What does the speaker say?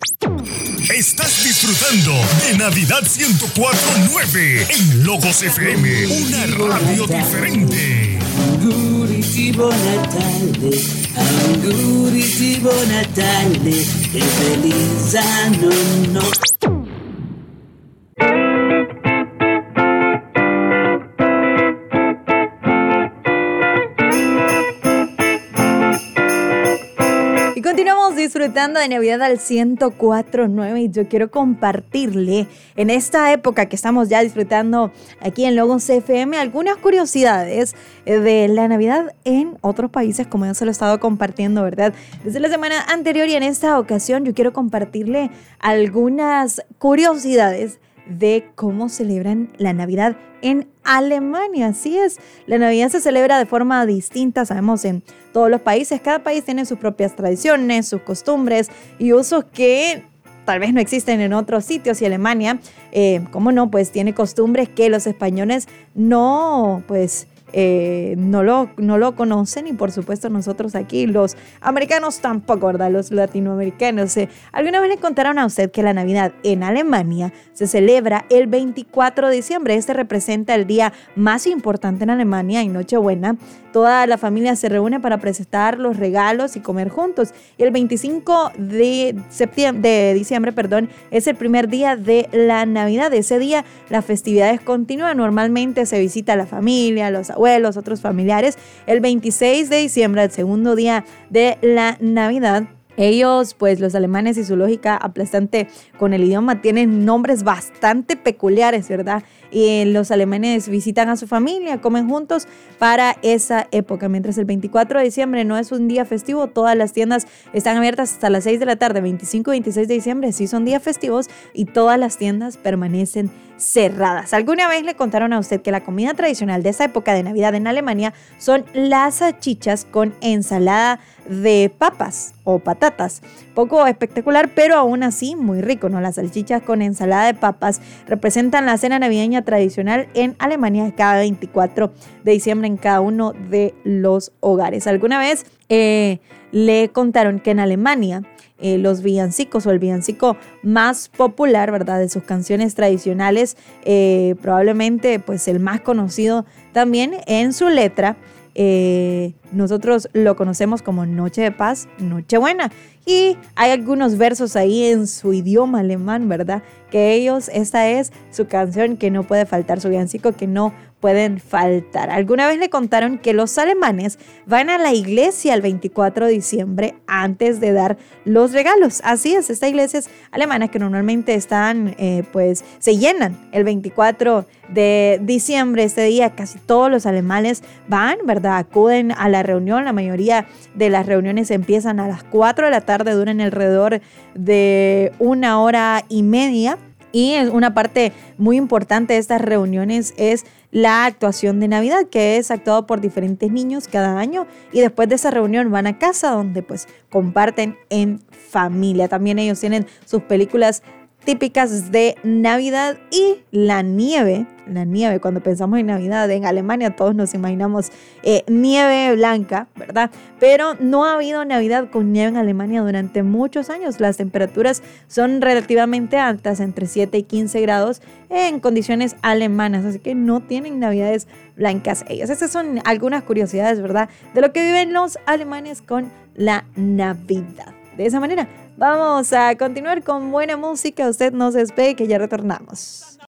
Estás disfrutando de Navidad 104.9 en Logos FM, una radio diferente. Auguritivo Natale, auguritivo Natale, che feliz anno no. Y continuamos disfrutando de Navidad al 104.9 y yo quiero compartirle en esta época que estamos ya disfrutando aquí en Logos FM algunas curiosidades de la Navidad en otros países, como yo se lo he estado compartiendo, ¿verdad? Desde la semana anterior, y en esta ocasión yo quiero compartirle algunas curiosidades de cómo celebran la Navidad en Alemania. Así es, la Navidad se celebra de forma distinta, sabemos, en todos los países. Cada país tiene sus propias tradiciones, sus costumbres y usos que tal vez no existen en otros sitios. Y Alemania, ¿cómo no? Pues tiene costumbres que los españoles no lo conocen, y por supuesto nosotros aquí, los americanos tampoco, ¿verdad? Los latinoamericanos. ¿Alguna vez le contaron a usted que la Navidad en Alemania se celebra el 24 de diciembre? Este representa el día más importante en Alemania y Nochebuena. Toda la familia se reúne para presentar los regalos y comer juntos. Y el 25 de diciembre, es el primer día de la Navidad. Ese día las festividades continúan. Normalmente se visita a la familia, los abuelos, otros familiares. El 26 de diciembre, el segundo día de la Navidad, ellos, pues los alemanes y su lógica aplastante con el idioma, tienen nombres bastante peculiares, ¿verdad? Y los alemanes visitan a su familia, comen juntos para esa época. Mientras el 24 de diciembre no es un día festivo, todas las tiendas están abiertas hasta las 6 de la tarde. 25 y 26 de diciembre sí son días festivos y todas las tiendas permanecen cerradas. ¿Alguna vez le contaron a usted que la comida tradicional de esa época de Navidad en Alemania son las salchichas con ensalada de papas o patatas? Poco espectacular, pero aún así muy rico, ¿no? Las salchichas con ensalada de papas representan la cena navideña tradicional en Alemania cada 24 de diciembre en cada uno de los hogares. ¿Alguna vez le contaron que en Alemania los villancicos, o el villancico más popular, ¿verdad?, de sus canciones tradicionales, probablemente pues el más conocido también en su letra, nosotros lo conocemos como Noche de Paz, Nochebuena? Y hay algunos versos ahí en su idioma alemán, ¿verdad?, que ellos, esta es su canción que no puede faltar, su villancico que no pueden faltar. ¿Alguna vez le contaron que los alemanes van a la iglesia el 24 de diciembre antes de dar los regalos? Así es, estas iglesias alemanas que normalmente están, pues se llenan el 24 de diciembre. Este día casi todos los alemanes van, ¿verdad?, acuden a la reunión. La mayoría de las reuniones empiezan a las 4 de la tarde, duran alrededor de 1 hora y media. Y una parte muy importante de estas reuniones es la actuación de Navidad, que es actuado por diferentes niños cada año, y después de esa reunión van a casa donde pues comparten en familia. También ellos tienen sus películas típicas de Navidad y la nieve. La nieve, cuando pensamos en Navidad en Alemania, todos nos imaginamos nieve blanca, ¿verdad? Pero no ha habido Navidad con nieve en Alemania durante muchos años. Las temperaturas son relativamente altas, entre 7 y 15 grados en condiciones alemanas, así que no tienen Navidades blancas ellas. Esas son algunas curiosidades, ¿verdad?, de lo que viven los alemanes con la Navidad. De esa manera, vamos a continuar con buena música. Usted no se despegue, que ya retornamos.